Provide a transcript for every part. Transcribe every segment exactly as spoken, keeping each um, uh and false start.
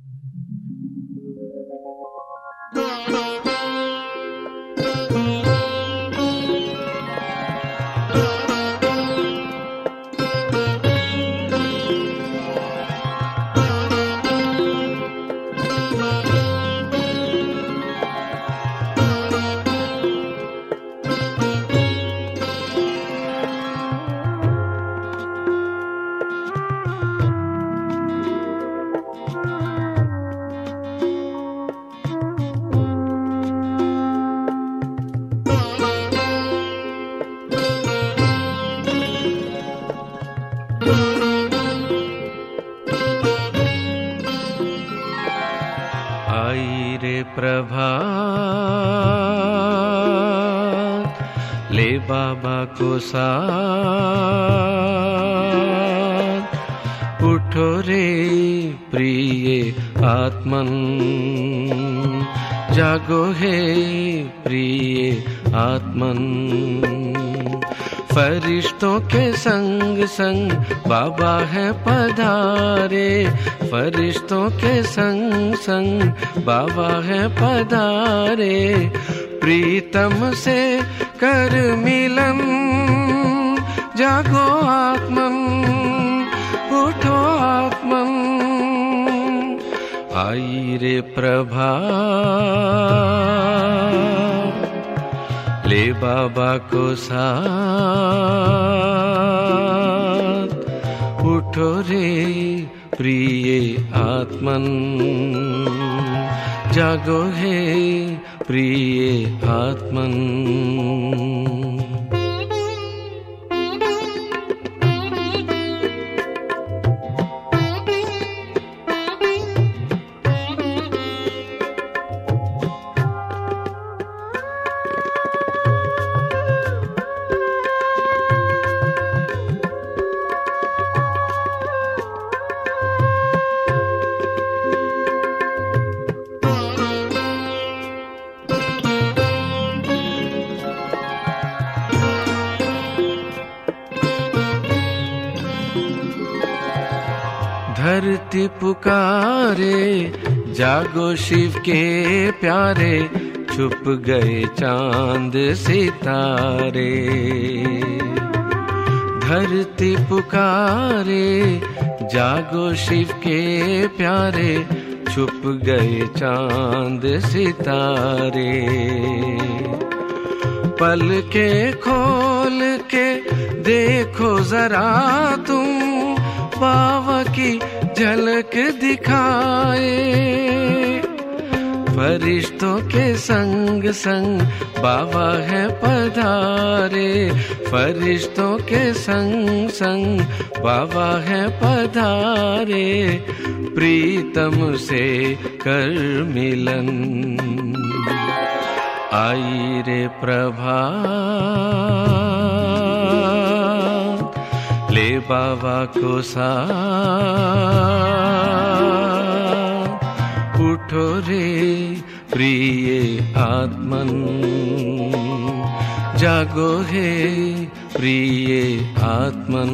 आई रे प्रभात, ले बाबा को साथ, उठो रे प्रिय आत्मन, जागो है प्रिय आत्मन। फरिश्तों के संग संग बाबा है पधारे, फरिश्तों के संग संग बाबा है पधारे। प्रीतम से कर मिलन, जागो आत्मन, उठो आत्मन। आई रे प्रभात, ले बाबा को साथ, उठो रे प्रिय आत्मन, जागो है प्रिय आत्मन। धरती पुकारे, जागो शिव के प्यारे, छुप गए चांद सितारे। धरती पुकारे, जागो शिव के प्यारे, छुप गए चांद सितारे। पल के खोल के देखो जरा तुम, बाबा की झलक दिखाए। फरिश्तों के संग संग बाबा है पधारे, फरिश्तों के संग संग बाबा है पधारे। प्रीतम से कर मिलन, आई रे प्रभात, ले बाबा को साथ, उठो रे प्रिय आत्मन, जागो है प्रिय आत्मन।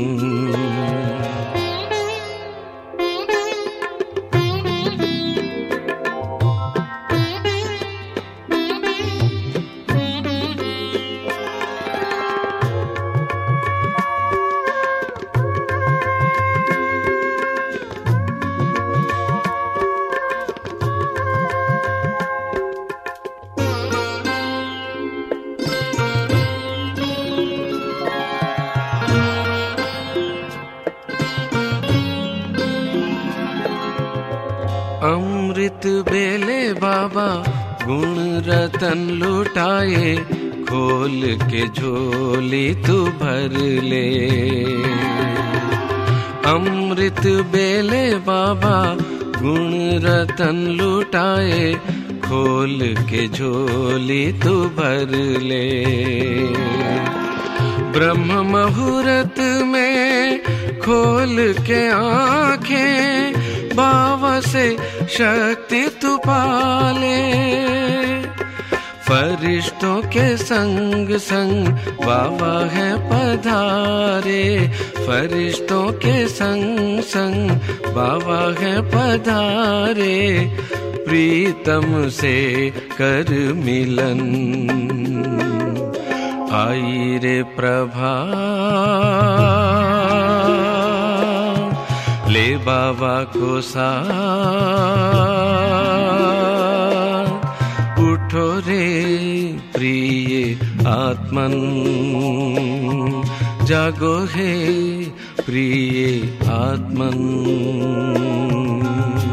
अमृत बेले बाबा गुण रतन लुटाए, खोल के झोली तू भर ले। अमृत बेले बाबा गुण रतन लुटाए, खोल के झोली तू भर ले। ब्रह्म मुहूर्त में खोल के आंखें, बाबा से शक्ति तू पाले। फरिश्तों के संग संग बाबा है पधारे, फरिश्तों के संग संग बाबा है पधारे, प्रीतम से कर मिलन आई रे प्रभा, ले बाबा को साथ, उठो रे प्रिय आत्मन, जागो हे प्रिय आत्मन।